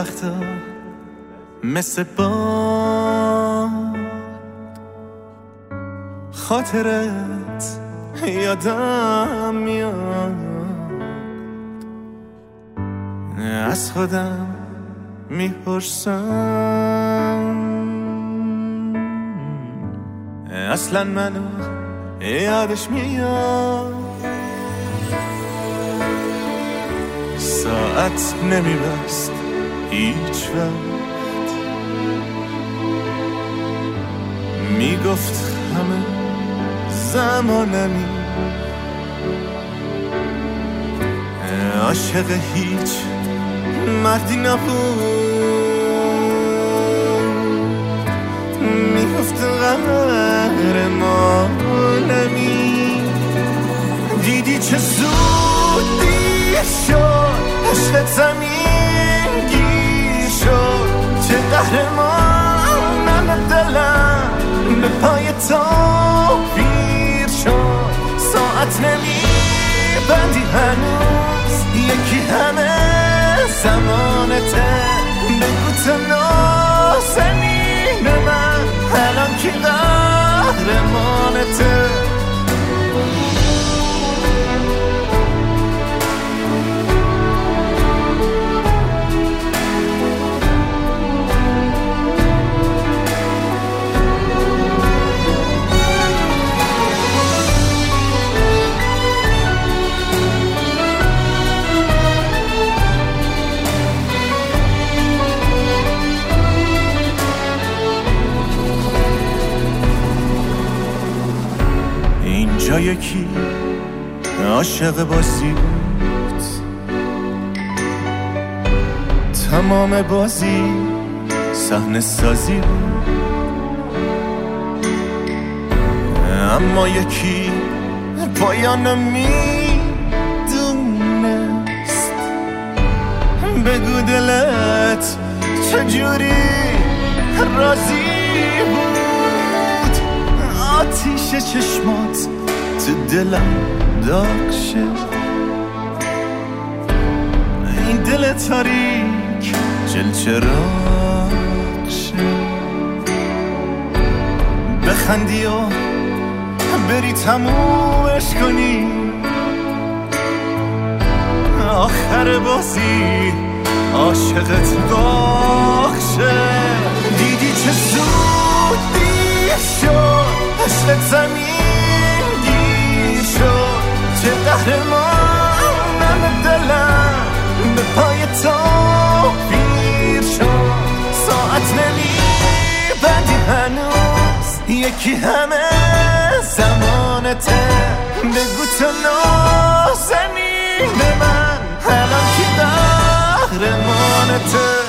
وقتا مثل با خاطرت یادم میاد، از خودم میپرسم اصلا منو یادش میاد. ساعت نمیبست هیچ وقت، میگفت همه زمانمی، عاشق هیچ مردی نبود، میگفت قهرمانمی. دیدی چه زود دیر شد، عشق زمین گیر شد، چه قهرمانم دلم به پای تو پیر شد. ساعت نمیبندی هنوز، یکی همه زمانته، بگو تو نازنین من الان کی قهرمانته. اینجا یکی عاشق بازی بود، تمام بازی صحنه سازی بود، اما یکی پایان میدونست. بگو دلت چجوری راضی بود، آتیش چشمات تو دلم داغ شد. این دل تاریک جل چراغ شد، بخندی و بری تمومش کنی، آخر بازی عاشقت داغ شد. دیدی چه زود دیر شد، عشق زمین گیر شد، چه قهرمانم دلم به پای تو پیر شد. ساعت نمیبندی هنوز، یکی همه زمانته، بگو تو نازنین من الان کی قهرمانته.